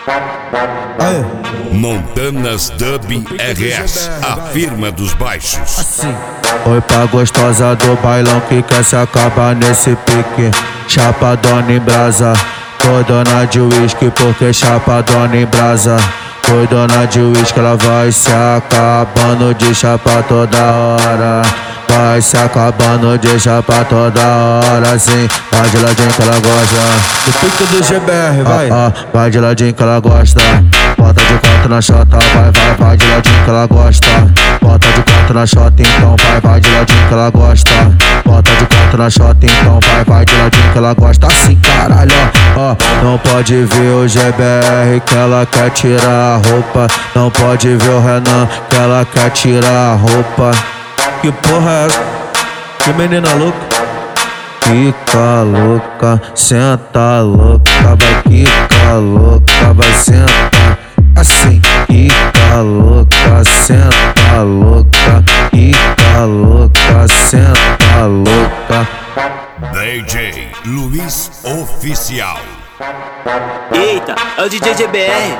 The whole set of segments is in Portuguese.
Aê. Montanas Dub RS, a firma dos baixos. Assim. Oi pra gostosa do bailão que quer se acabar nesse pique. Chapadona em brasa, tô dona de uísque porque chapadona em brasa. Foi dona de uísque, ela vai se acabando de chapa toda hora. Vai se acabando de chapa toda hora, sim. Vai de ladinho que ela gosta. Do pique do GBR, vai. Vai de ladinho que ela gosta. Bota de quatro na chota, vai de ladinho que ela gosta. Bota de quatro na chota, então vai de ladinho que ela gosta. Bota de quatro na chota, então vai de ladinho que ela gosta. Assim, caralho, ó. Não pode ver o GBR que ela quer tirar a roupa. Não pode ver o Renan que ela quer tirar a roupa. Que porra é essa? Que menina louca? Fica louca, senta louca, vai ficar louca, vai sentar assim. Fica louca, senta louca, fica louca, senta louca. DJ Luiz Oficial. Eita, é o DJ GBR.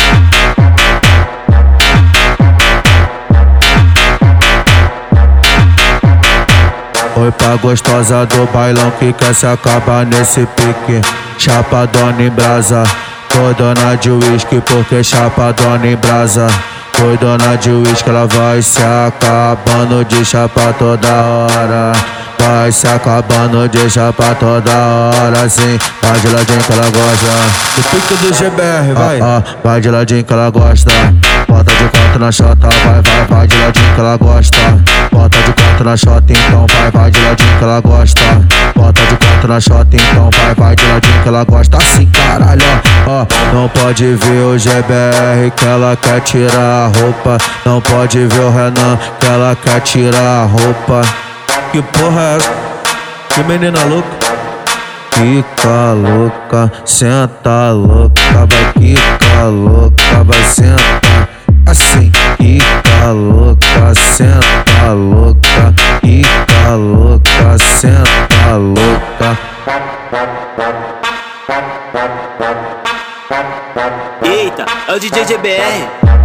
Oi pra gostosa do bailão que quer se acabar nesse pique. Chapadona em brasa, tô dona de uísque porque chapadona em brasa. Foi dona de uísque, ela vai se acabando de chapa toda hora. Vai se acabando de chapa toda hora, sim. Vai de ladinho que ela gosta. Do pique do GBR, vai. Vai de ladinho que ela gosta. Bota de quatro na chota, vai de ladinho que ela gosta. Bota de quatro na chota, então vai de ladinho que ela gosta. Bota de quatro na chota, então vai de ladinho que ela gosta. Assim, caralho, ó. Não pode ver o GBR que ela quer tirar a roupa. Não pode ver o Renan que ela quer tirar a roupa. Que porra é essa? Que menina louca? Fica louca, senta louca, vai ficar louca, vai sentar assim. Fica louca, senta louca, fica louca, senta louca. Eita, é o DJ GBR.